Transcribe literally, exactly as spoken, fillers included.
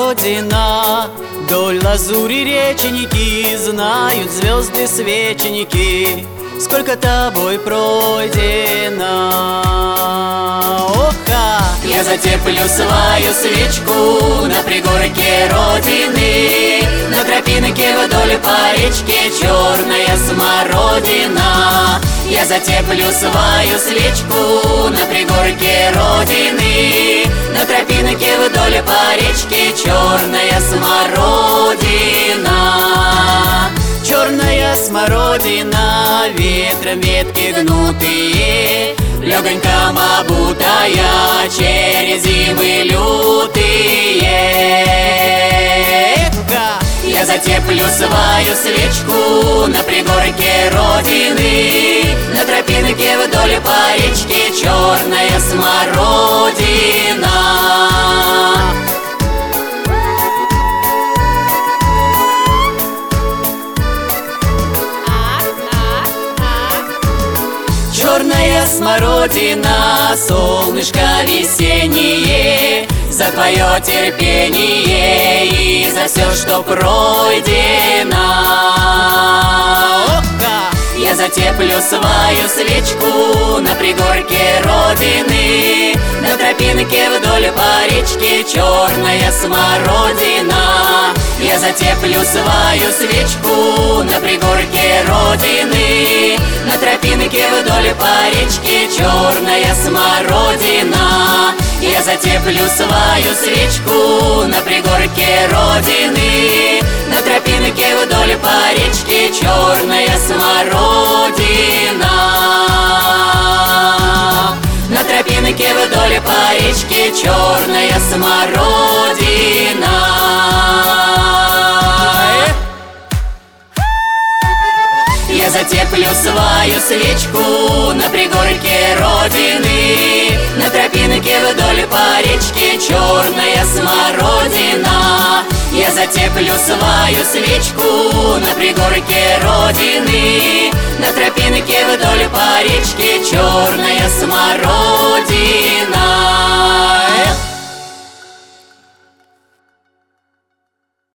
смородина. Вдоль лазури реченьки знают звезды свеченьки, сколько тобой пройдено. Оха! Я затеплю свою свечку на пригорке Родины, на тропинке вдоль по речке черная смородина. Я затеплю свою свечку на пригорке Родины, на тропинке вдоль по речке черная смородина. Черная смородина, ветром ветки гнутые, легоньком обутая через зимы лютые. Я затеплю свою свечку на пригорке Родины, на тропинке вдоль по речке черная смородина. Черная смородина, солнышко весеннее, за твое терпение и за все, что пройдено. Я затеплю свою свечку на пригорке Родины, на тропинке вдоль по речке черная смородина. Я затеплю свою свечку на пригорке Родины, на тропинке вдоль по речке черная смородина. Я затеплю свою свечку на пригорке Родины, на тропинке вдоль по речке черная смородина. На тропинке вдоль по речке черная смородина. Я затеплю свою свечку на пригорке Родины, на тропинке вдоль по речке черная смородина. Я затеплю свою свечку на пригорке Родины, на тропинке вдоль по речке черная смородина.